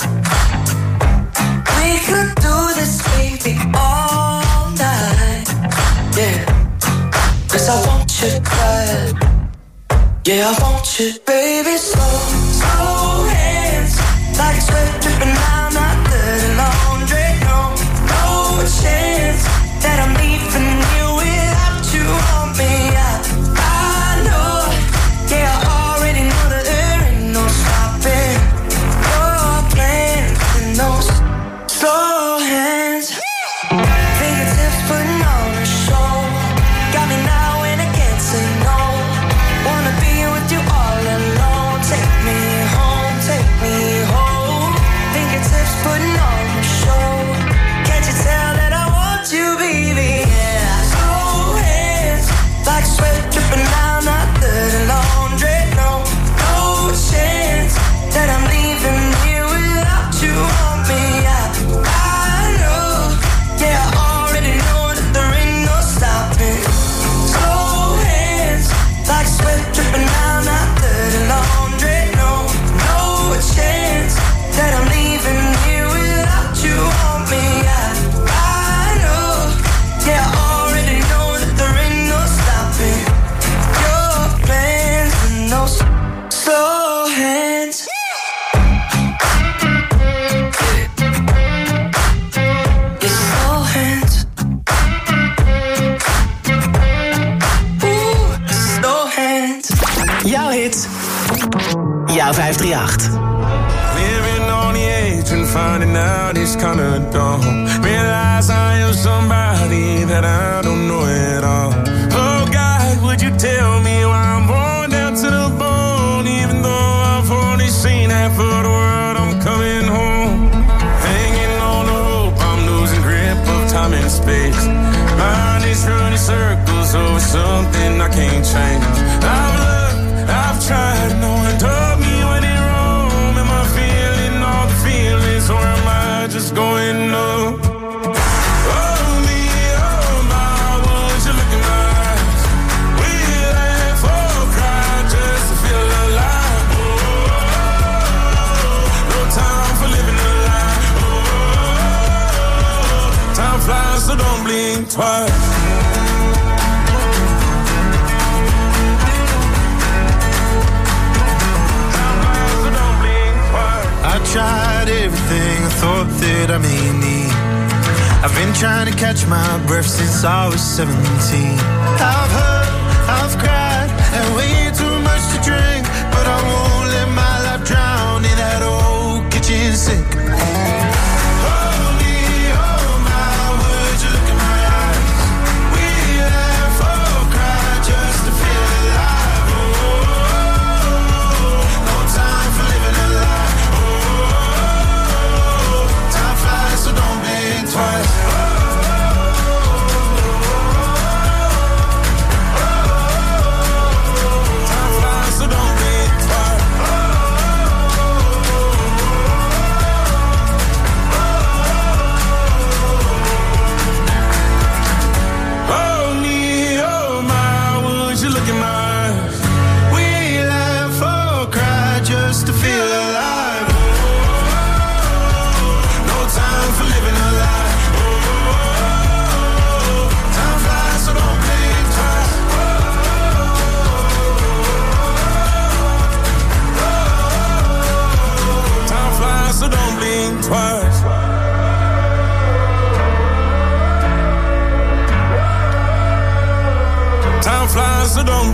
We could do this, baby, all night. Yeah, cause I want you bad. Yeah, I want you, baby. Slow, slow hands. Like sweat dripping down my dirty laundry. No, no chance that I'm leaving you without you on me. I, I know, yeah, I already know that there ain't no stopping your plans and those slow hands. Fingertips putting on a show. Got me now and I can't say no. Wanna be with you all alone. Take me home, take me home. Fingertips putting on a show. Can't you tell that I want you, baby? Yeah. Slow hands, like sweat dripping down my dirty laundry. No, no chance that I'm leaving here without you on me. I, I know, yeah, I already know that there ain't no stopping. Slow hands, like sweat dripping down my dirty laundry. No, no chance that I'm leaving here without you on me. I, I know, yeah, I already know that there ain't no stopping your plans and those slow hands. Your slow hands. Ooh, slow hands. Jouw hit. Jouw vijf drie acht. Living on the edge and finding out it's kinda dumb. Realize I am somebody that I don't know at all. Oh God, would you tell me why I'm born down to the bone? Even though I've only seen half of the world, I'm coming home. Hanging on the hope, I'm losing grip of time and space. Mind is running circles over something I can't change. I've looked, I've tried, no one told me when in Rome. Am I feeling all the feelings, or am I just going up? Oh me, oh my, would you look in my eyes? We laugh or cry just to feel alive. Oh, no time for living a lie. Oh, time flies, so don't blink twice. I tried everything I thought that I may need. I've been trying to catch my breath since I was seventeen. I've hurt, I've cried, and way too much to drink, but I won't let my life drown in that old kitchen sink. Oh me, oh my, would you look in my eyes? We laugh or cry just to feel alive. Oh, no time for living a lie. Oh, time flies, so don't blink twice. Time flies, so don't blink twice.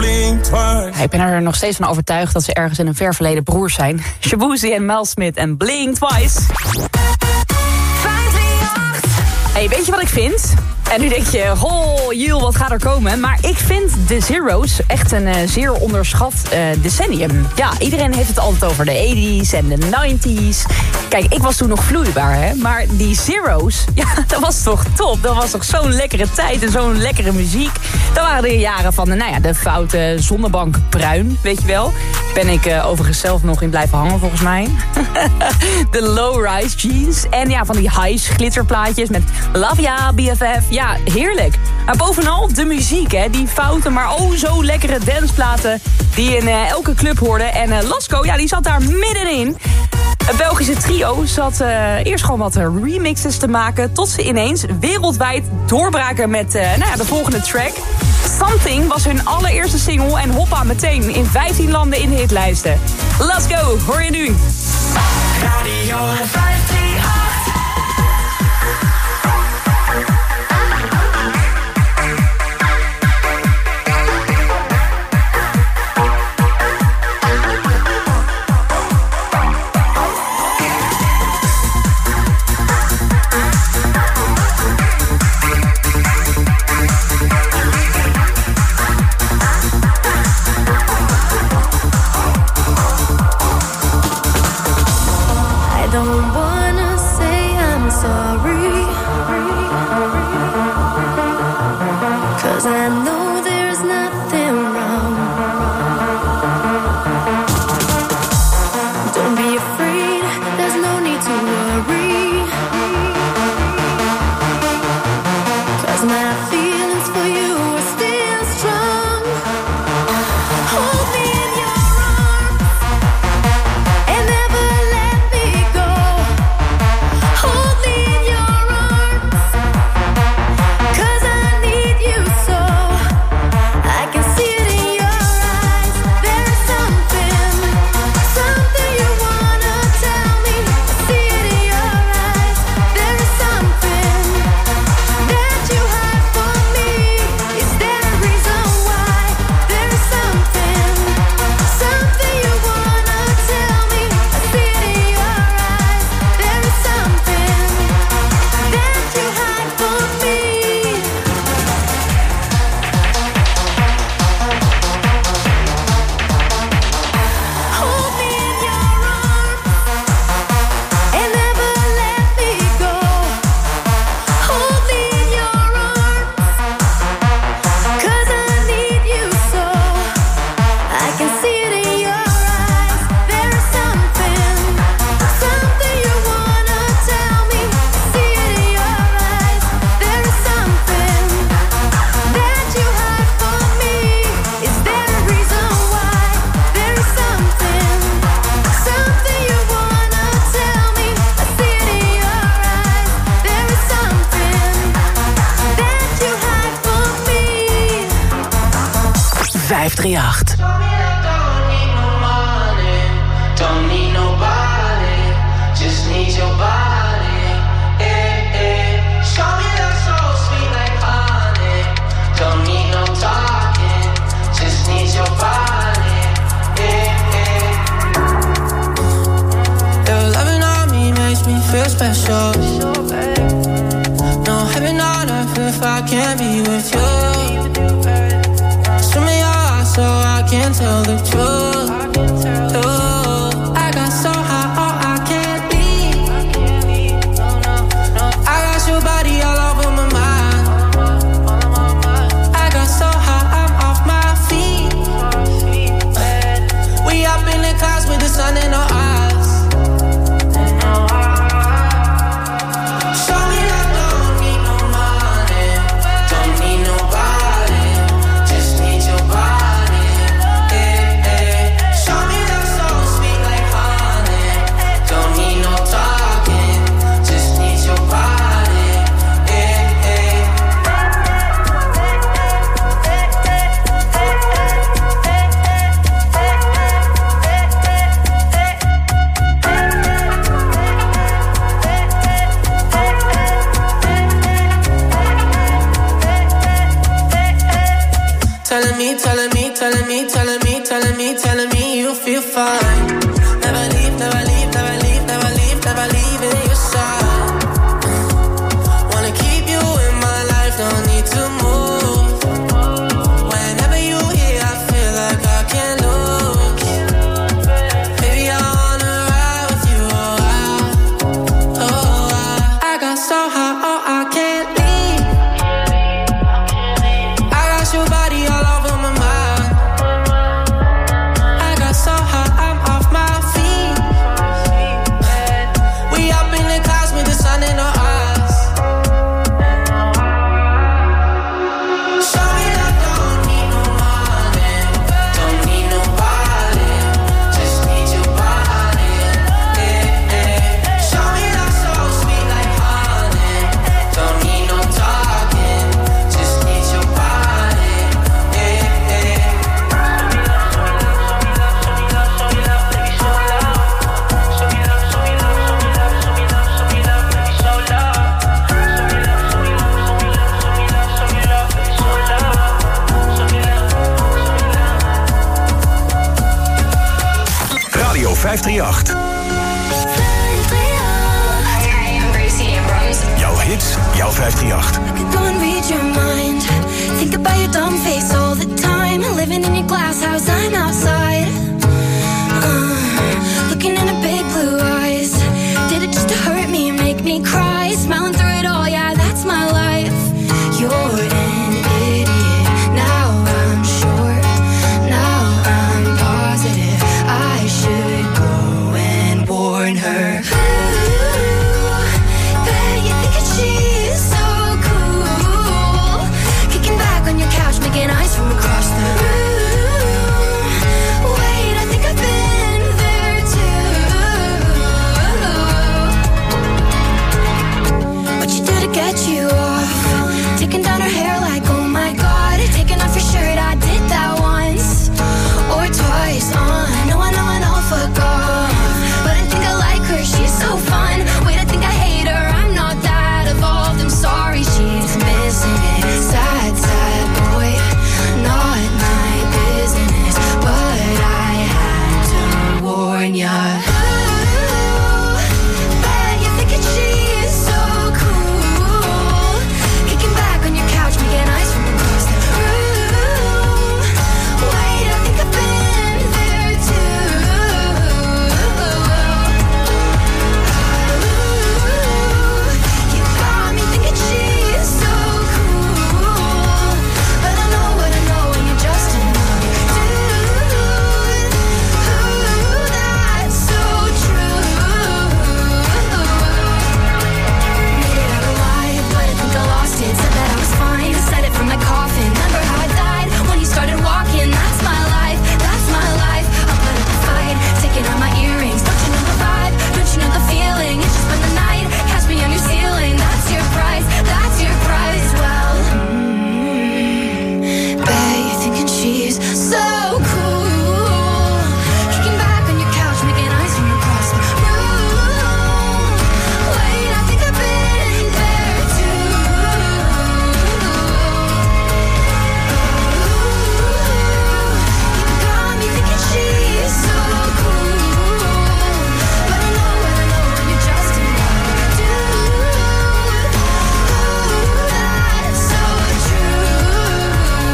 blink twice. Ja, ik ben er nog steeds van overtuigd dat ze ergens in een ver verleden broers zijn. Shabuzi en Mel Smith en Blink Twice. Hey, weet je wat ik vind? En nu denk je, oh Jill, wat gaat er komen? Maar ik vind de Zero's echt een uh, zeer onderschat uh, decennium. Ja, iedereen heeft het altijd over de tachtiger en de negentiger. Kijk, ik was toen nog vloeibaar, hè. Maar die Zero's, ja, dat was toch top. Dat was toch zo'n lekkere tijd en zo'n lekkere muziek. Dat waren de jaren van, nou ja, de foute zonnebank bruin, weet je wel. Ben ik uh, overigens zelf nog in blijven hangen, volgens mij. De low-rise jeans. En ja, van die highs glitterplaatjes met Love Ya, B F F. Ja, heerlijk. Maar bovenal de muziek, hè. Die foute, maar oh zo lekkere danceplaten die je in uh, elke club hoorde. En uh, Lasco, ja, die zat daar middenin. Het Belgische trio zat uh, eerst gewoon wat remixes te maken, tot ze ineens wereldwijd doorbraken met uh, nou ja, de volgende track. Something was hun allereerste single en hoppa meteen in vijftien landen in de hitlijsten. Let's go, hoor je nu. Radio vijfhonderdachttien. vijf drie acht. Special. No heaven on earth if I can't be with you. Show me your eyes so I can tell the truth. Ooh, I got so high, oh I can't leave. I got your body all over my mind. I got so high, I'm off my feet. We up in the clouds with the sun in our eyes. jouw vijfdrieëntacht. Go and read your mind. Think about your dumb face all the time. Living in your glass house, I'm outside. Uh, looking in the big blue eyes. Did it just to hurt me and make me cry? Smiling through it all, yeah, that's my life. You're an idiot. Now I'm sure. Now I'm positive. I should go and warn her. Making eyes from across the room. Wait, I think I've been there too. What you do to get you off? Taking down her hair like, oh my god. Taking off your shirt, I did that once or twice. Uh, no, I know I know, fuck off. But I think I like her, she's so fun. Wait, I think I hate her, I'm not that evolved. I'm sorry, she's missing it. Sad, sad boy. Not my business, but I had to warn ya. Ooh, bet you're thinking she is so cool. Kicking back on your couch, making eyes from across the room. Wait, I think I've been there too. Ooh, you got me thinking she is so cool, but I know what I know. Just another dude. Ooh, that's so true. Made it out alive, but I think I lost it. Said that I was fine, said it from my coffin. Remember how I died when you started walking? That's my life, that's my life. I'll put up a fight, taking out my earrings. Don't you know the vibe? Don't you know the feeling? It's just been the night, catch me on your ceiling. That's your price, that's your price. Well, mm, bet you're thinking she's so cool. Kicking back on your couch, making eyes from across the room. Wait, I think I've been there too. You got me thinking she's so cool, but I know what I know, and you're just another dude. Ooh, that's so true.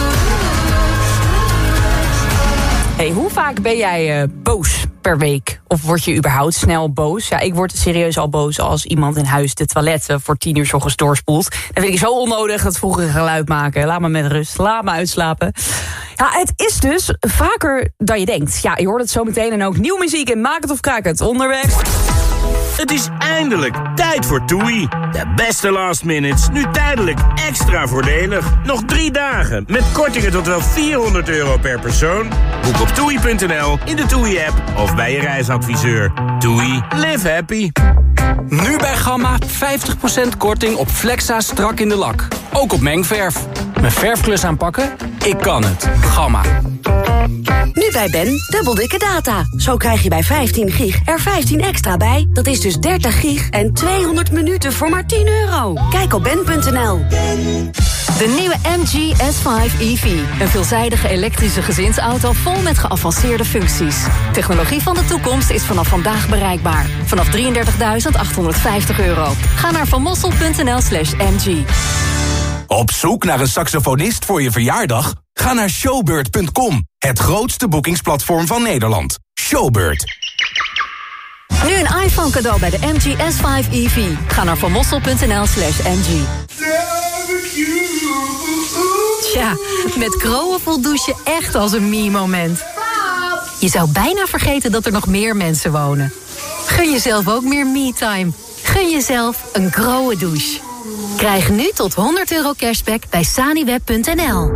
Hey, hoe vaak ben jij uh, boos per week? Of word je überhaupt snel boos? Ja, ik word serieus al boos als iemand in huis de toiletten voor tien uur 's ochtends doorspoelt. Dat vind ik zo onnodig, dat vroege geluid maken. Laat me met rust, laat me uitslapen. Ja, het is dus vaker dan je denkt. Ja, je hoort het zo meteen en ook nieuwe muziek in Maak het of Kraak het onderweg. Het is eindelijk tijd voor TUI. De beste last minutes, nu tijdelijk extra voordelig. Nog drie dagen, met kortingen tot wel vierhonderd euro per persoon. Boek op toei punt n l, in de TUI-app of bij je reisadviseur. TUI, live happy. Nu bij Gamma vijftig procent korting op Flexa strak in de lak. Ook op mengverf. Mijn verfklus aanpakken? Ik kan het. Gamma. Nu bij Ben, dubbel dikke data. Zo krijg je bij vijftien gig er vijftien extra bij. Dat is dus dertig gig en tweehonderd minuten voor maar tien euro. Kijk op ben punt n l. De nieuwe M G S vijf E V. Een veelzijdige elektrische gezinsauto vol met geavanceerde functies. Technologie van de toekomst is vanaf vandaag bereikbaar. Vanaf drieëndertigduizend achthonderdvijftig euro. Ga naar vanmossel punt n l slash m g. Op zoek naar een saxofonist voor je verjaardag? Ga naar showbird punt com. Het grootste boekingsplatform van Nederland. Showbird. Nu een iPhone cadeau bij de M G S vijf E V. Ga naar vanmossel punt n l slash m g. Tja, met Kroon voelt douchen echt als een me-moment. Je zou bijna vergeten dat er nog meer mensen wonen. Gun jezelf ook meer me-time. Gun jezelf een Kroon douche. Krijg nu tot honderd euro cashback bij saniweb punt n l.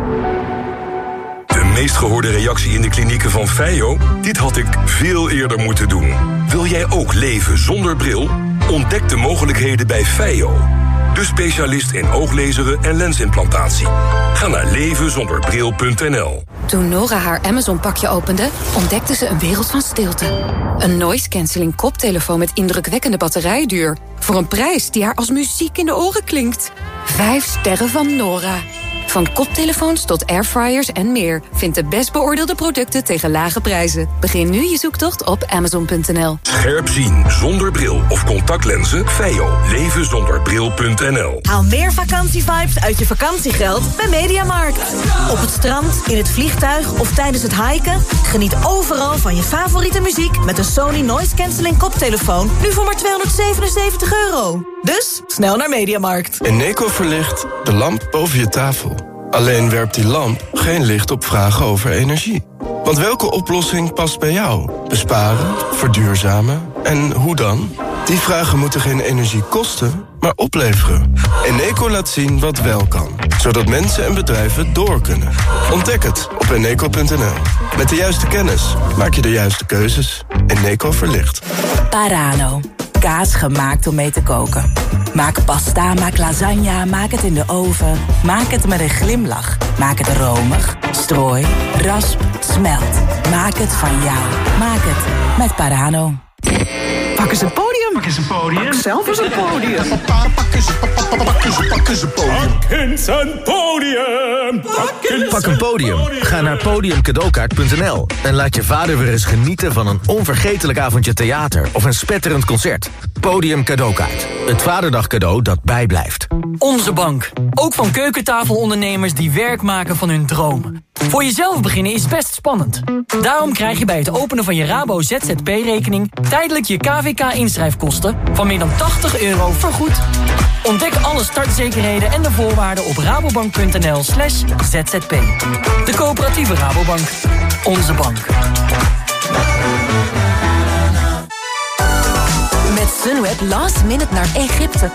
De meest gehoorde reactie in de klinieken van Feio? Dit had ik veel eerder moeten doen. Wil jij ook leven zonder bril? Ontdek de mogelijkheden bij Feio. De specialist in ooglezeren en lensimplantatie. Ga naar leven zonder bril punt n l. Toen Nora haar Amazon-pakje opende, ontdekte ze een wereld van stilte. Een noise-canceling koptelefoon met indrukwekkende batterijduur. Voor een prijs die haar als muziek in de oren klinkt. Vijf sterren van Nora. Van koptelefoons tot airfryers en meer. Vind de best beoordeelde producten tegen lage prijzen. Begin nu je zoektocht op amazon punt n l. Scherp zien zonder bril of contactlenzen? Feio. Leven zonder bril punt n l. Haal meer vakantievibes uit je vakantiegeld bij Mediamarkt. Op het strand, in het vliegtuig of tijdens het hiken. Geniet overal van je favoriete muziek met een Sony Noise Cancelling koptelefoon. Nu voor maar tweehonderdzevenenzeventig euro. Dus snel naar Mediamarkt. Eneco verlicht de lamp boven je tafel. Alleen werpt die lamp geen licht op vragen over energie. Want welke oplossing past bij jou? Besparen, verduurzamen en hoe dan? Die vragen moeten geen energie kosten, maar opleveren. Eneco laat zien wat wel kan, zodat mensen en bedrijven door kunnen. Ontdek het op eneco punt n l. Met de juiste kennis maak je de juiste keuzes. Eneco verlicht. Parano. Kaas gemaakt om mee te koken. Maak pasta, maak lasagne, maak het in de oven. Maak het met een glimlach. Maak het romig, strooi, rasp, smelt. Maak het van jou. Maak het met Parano. Pak eens een podium. Pak eens een podium. Pak zelf eens een podium. Pak eens een podium. Pak eens een podium. Pak een podium. Ga naar podium cadeaukaart punt n l en laat je vader weer eens genieten van een onvergetelijk avondje theater of een spetterend concert. Podium Cadeaukaart. Het vaderdag cadeau dat bijblijft. Onze bank. Ook van keukentafelondernemers die werk maken van hun droom. Voor jezelf beginnen is best spannend. Daarom krijg je bij het openen van je Rabo Z Z P-rekening... tijdelijk je K V K-inschrijfkosten van meer dan tachtig euro vergoed. Ontdek alle startzekerheden en de voorwaarden op rabobank punt n l slash z z p. De coöperatieve Rabobank. Onze bank. Met Sunweb last minute naar Egypte.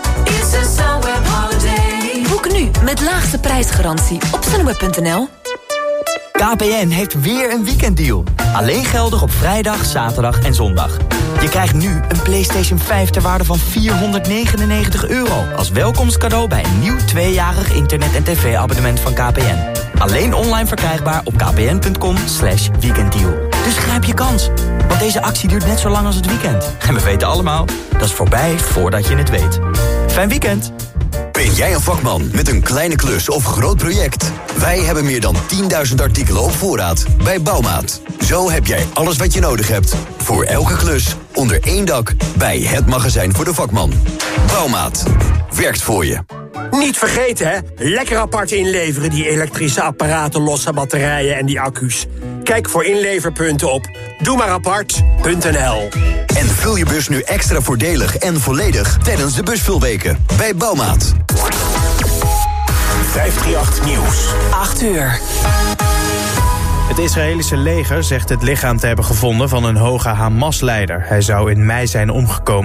Boek nu met laagste prijsgarantie op sunweb punt n l. K P N heeft weer een weekenddeal. Alleen geldig op vrijdag, zaterdag en zondag. Je krijgt nu een PlayStation vijf ter waarde van vierhonderdnegenennegentig euro... als welkomstcadeau bij een nieuw tweejarig internet- en tv-abonnement van K P N. Alleen online verkrijgbaar op kpn punt com slash weekenddeal. Dus grijp je kans, want deze actie duurt net zo lang als het weekend. En we weten allemaal, dat is voorbij voordat je het weet. Fijn weekend! Ben jij een vakman met een kleine klus of groot project? Wij hebben meer dan tienduizend artikelen op voorraad bij Bouwmaat. Zo heb jij alles wat je nodig hebt voor elke klus onder één dak bij het magazijn voor de vakman. Bouwmaat. Werkt voor je. Niet vergeten, hè? Lekker apart inleveren, die elektrische apparaten, losse batterijen en die accu's. Kijk voor inleverpunten op doe maar apart punt n l. En vul je bus nu extra voordelig en volledig tijdens de busvulweken bij Bouwmaat. vijfhonderdachttien Nieuws. acht uur. Het Israëlische leger zegt het lichaam te hebben gevonden van een hoge Hamas-leider. Hij zou in mei zijn omgekomen.